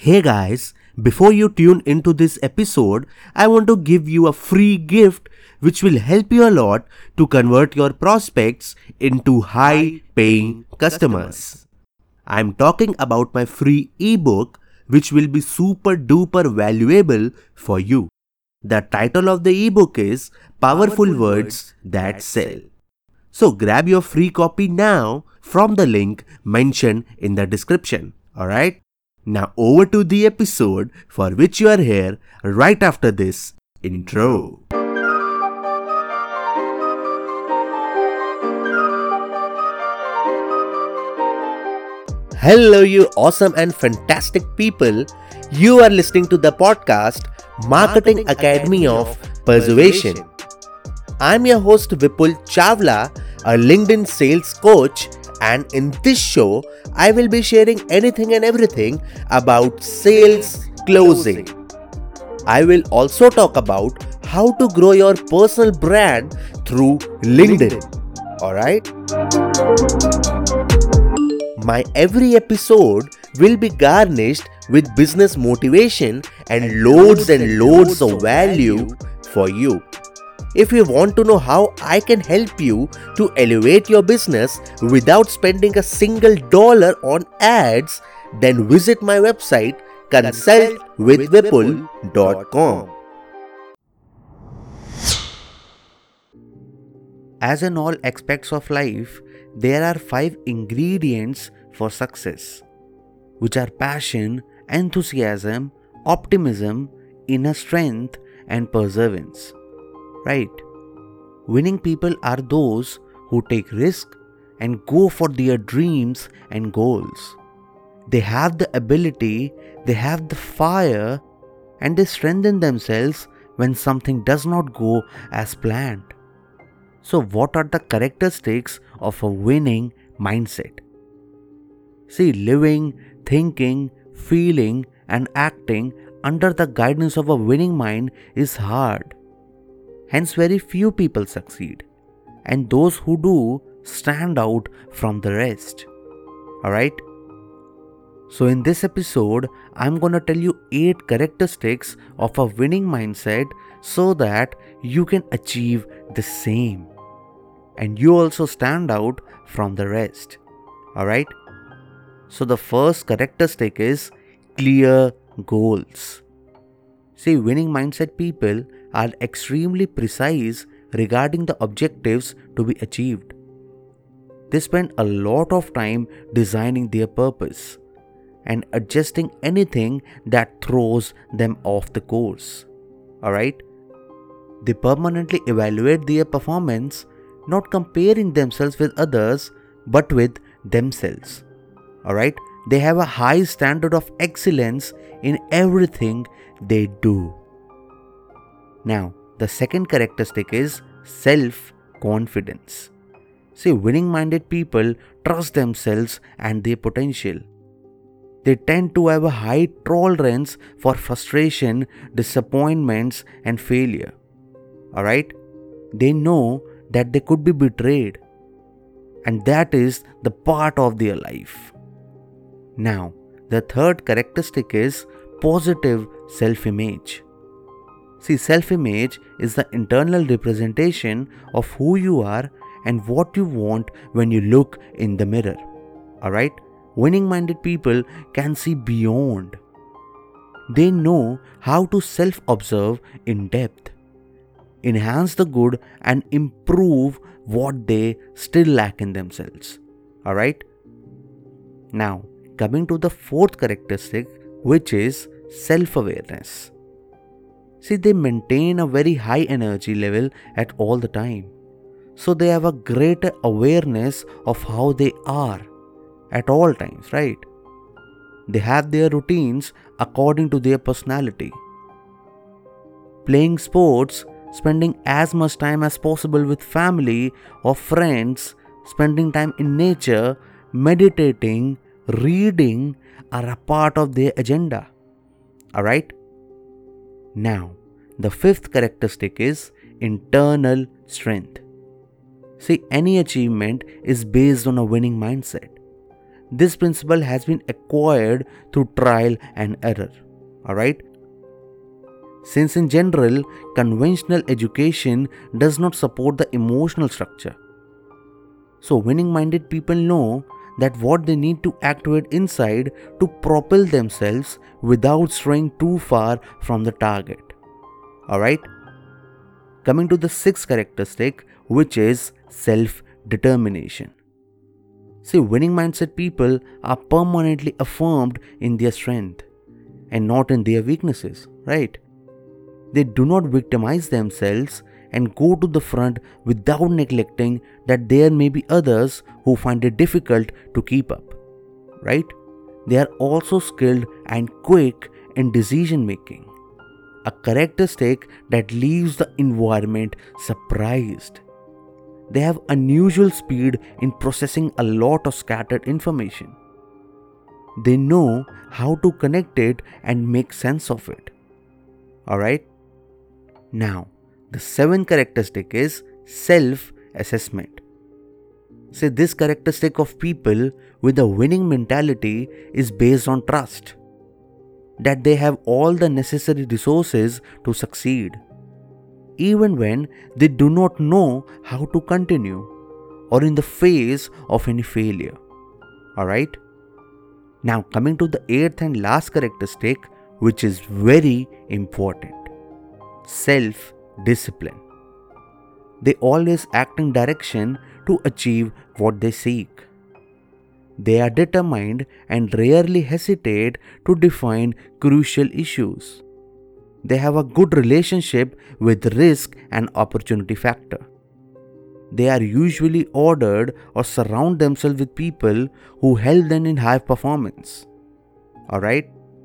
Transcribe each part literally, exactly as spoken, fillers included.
Hey guys, before you tune into this episode, I want to give you a free gift which will help you a lot to convert your prospects into high paying customers. I'm talking about my free ebook which will be super duper valuable for you. The title of the ebook is Powerful Words That Sell. So grab your free copy now from the link mentioned in the description. Alright? Now over to the episode for which you are here right after this intro. Hello you awesome and fantastic people. You are listening to the podcast Marketing Academy of Persuasion. I'm your host Vipul Chawla, a LinkedIn sales coach, and in this show, I will be sharing anything and everything about sales closing. I will also talk about how to grow your personal brand through LinkedIn. Alright? My every episode will be garnished with business motivation and loads and loads of value for you. If you want to know how I can help you to elevate your business without spending a single dollar on ads, then visit my website consult with vipul dot com. As in all aspects of life, there are five ingredients for success, which are passion, enthusiasm, optimism, inner strength, and perseverance. Right? Winning people are those who take risk and go for their dreams and goals. They have the ability, they have the fire, and they strengthen themselves when something does not go as planned. So what are the characteristics of a winning mindset? See, living, thinking, feeling, and acting under the guidance of a winning mind is hard. Hence, very few people succeed, and those who do stand out from the rest. Alright? So, in this episode, I'm gonna tell you eight characteristics of a winning mindset so that you can achieve the same, and you also stand out from the rest. Alright? So, the first characteristic is clear goals. See, winning mindset people are extremely precise regarding the objectives to be achieved. They spend a lot of time designing their purpose and adjusting anything that throws them off the course. Alright? They permanently evaluate their performance, not comparing themselves with others but with themselves. Alright? They have a high standard of excellence in everything they do. Now, the second characteristic is self-confidence. See, winning-minded people trust themselves and their potential. They tend to have a high tolerance for frustration, disappointments, and failure. Alright? They know that they could be betrayed, and that is the part of their life. Now, the third characteristic is positive self-image. See, self-image is the internal representation of who you are and what you want when you look in the mirror. Alright? Winning-minded people can see beyond. They know how to self-observe in depth, enhance the good, and improve what they still lack in themselves. Alright? Now, coming to the fourth characteristic, which is self-awareness. See, they maintain a very high energy level at all the time. So they have a greater awareness of how they are at all times, right? They have their routines according to their personality. Playing sports, spending as much time as possible with family or friends, spending time in nature, meditating, reading are a part of their agenda. Alright? Now, the fifth characteristic is internal strength. See, any achievement is based on a winning mindset. This principle has been acquired through trial and error. Alright? Since in general, conventional education does not support the emotional structure. So winning-minded people know that what they need to activate inside to propel themselves without straying too far from the target. Alright? Coming to the sixth characteristic, which is self-determination. See, winning mindset people are permanently affirmed in their strength and not in their weaknesses, right? They do not victimize themselves and go to the front without neglecting that there may be others who find it difficult to keep up, right? They are also skilled and quick in decision making, a characteristic that leaves the environment surprised. They have unusual speed in processing a lot of scattered information. They know how to connect it and make sense of it. Alright? Now, the seventh characteristic is self-assessment. See, this characteristic of people with a winning mentality is based on trust, that they have all the necessary resources to succeed, even when they do not know how to continue or in the face of any failure. Alright? Now coming to the eighth and last characteristic, which is very important. Self-discipline. They always act in direction to achieve what they seek. They are determined and rarely hesitate to define crucial issues. They have a good relationship with risk and opportunity factor. They are usually ordered or surround themselves with people who help them in high performance. Alright?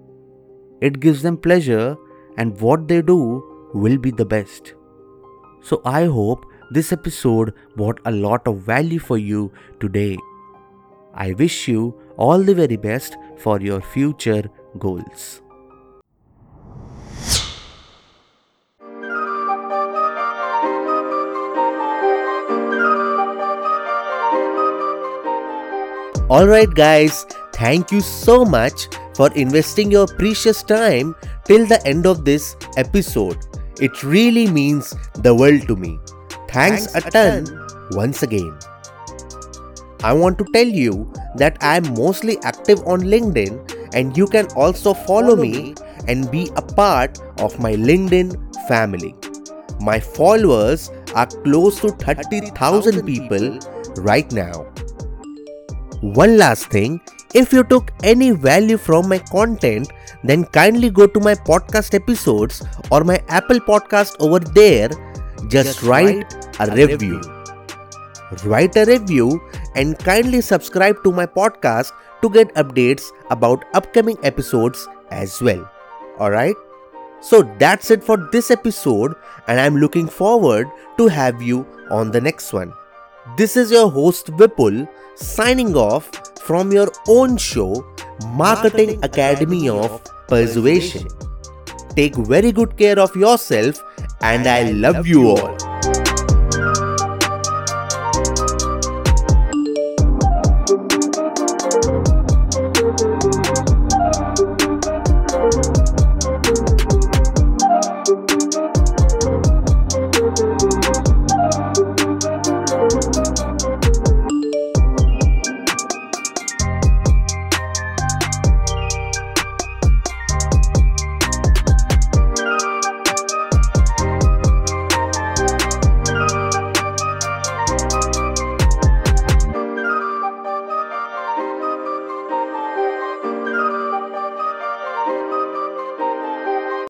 It gives them pleasure and what they do will be the best. So I hope this episode brought a lot of value for you today. I wish you all the very best for your future goals. Alright guys, thank you so much for investing your precious time till the end of this episode. It really means the world to me. Thanks, Thanks a ton, ton once again. I want to tell you that I am mostly active on LinkedIn and you can also follow, follow me and be a part of my LinkedIn family. My followers are close to thirty thousand people right now. One last thing, if you took any value from my content, then kindly go to my podcast episodes or my Apple podcast over there. Just, Just write, write a, a review. review. Write a review and kindly subscribe to my podcast to get updates about upcoming episodes as well. Alright? So that's it for this episode and I'm looking forward to have you on the next one. This is your host Vipul signing off from your own show, Marketing Academy of Persuasion. Take very good care of yourself and I love you all.